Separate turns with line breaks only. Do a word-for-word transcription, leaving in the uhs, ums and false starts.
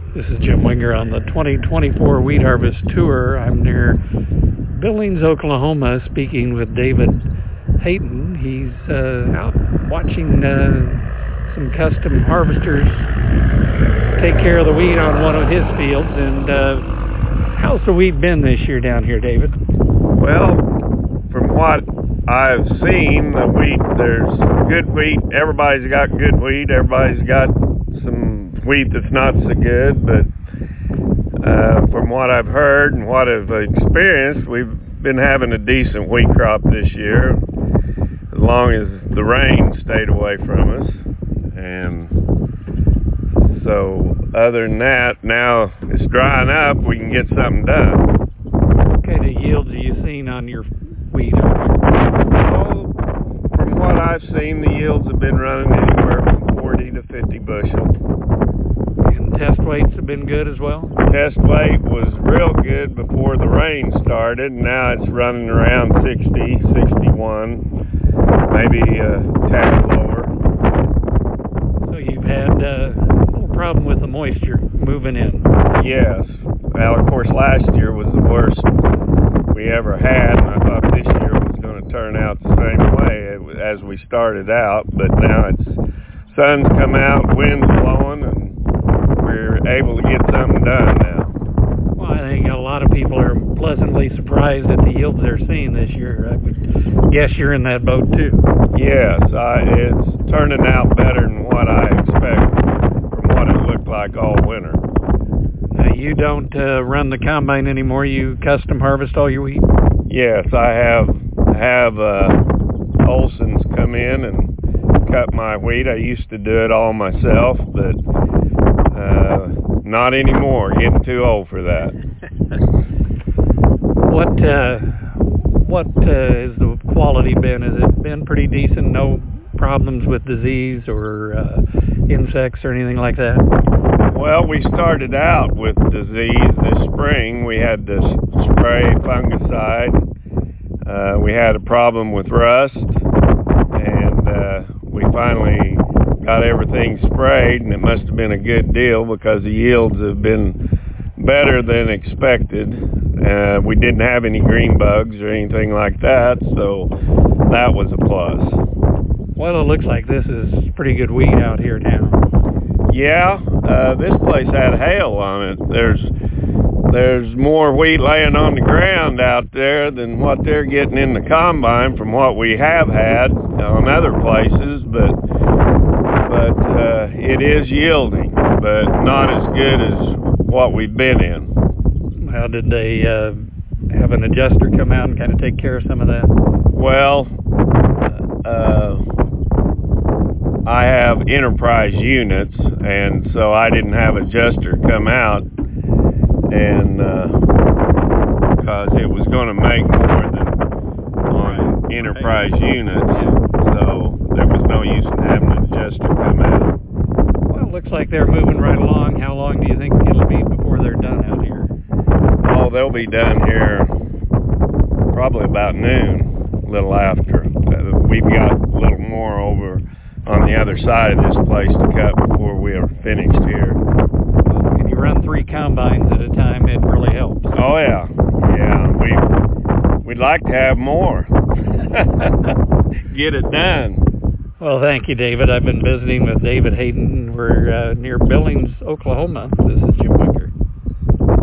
This is Jim Winger on the twenty twenty-four Wheat Harvest Tour. I'm near Billings, Oklahoma, speaking with David Hayton. He's uh, out watching uh, some custom harvesters take care of the wheat on one of his fields. And uh, how's the wheat been this year down here, David?
Well, from what I've seen, the wheat, there's good wheat. Everybody's got good wheat. Everybody's got some wheat that's not so good, but uh, from what I've heard and what I've experienced, we've been having a decent wheat crop this year, as long as the rain stayed away from us. And so other than that, now it's drying up, we can get something done.
What kind of yields have you seen on your wheat?
Well, from what I've seen, the yields have been running anywhere from forty to fifty bushel.
Test weights have been good as well?
Test weight was real good before the rain started. Now it's running around sixty, sixty-one, maybe a tad lower.
So you've had uh, a little problem with the moisture moving in?
Yes. Well, of course, last year was the worst we ever had, and I thought this year was going to turn out the same way as we started out. But now it's sun's come out, wind's blowing, and we're able to get something done now.
Well, I think a lot of people are pleasantly surprised at the yields they're seeing this year. I would guess you're in that boat too.
Yes, I, it's turning out better than what I expected from what it looked like all winter.
Now, you don't uh, run the combine anymore. You custom harvest all your wheat?
Yes, I have have uh, Olson's come in and cut my wheat. I used to do it all myself, but Uh, not anymore. Getting too old for that.
What uh, what uh, has the quality been? Has it been pretty decent? No problems with disease or uh, insects or anything like that?
Well, we started out with disease this spring. We had to spray fungicide. Uh, we had a problem with rust, and uh, we finally got everything sprayed, and it must have been a good deal because the yields have been better than expected. Uh, we didn't have any green bugs or anything like that, so that was a plus.
Well, it looks like this is pretty good wheat out here now.
Yeah, uh, this place had hail on it. There's there's more wheat laying on the ground out there than what they're getting in the combine from what we have had on other places, but but uh, it is yielding, but not as good as what we've been in.
How did they uh, have an adjuster come out and kind of take care of some of that?
Well, uh, I have enterprise units, and so I didn't have adjuster come out, and because uh, it was going to make more than on enterprise units, so there was no use in having an adjuster come out.
Well, it looks like they're moving right along. How long do you think it'll be before they're done out here?
Oh, they'll be done here probably about noon, a little after. Uh, we've got a little more over on the other side of this place to cut before we are finished here.
Well, when you run three combines at a time, it really helps.
Oh, yeah. Yeah, we, we'd like to have more. Get it done.
Well, thank you, David. I've been visiting with David Hayton. We're uh, near Billings, Oklahoma. This is Jim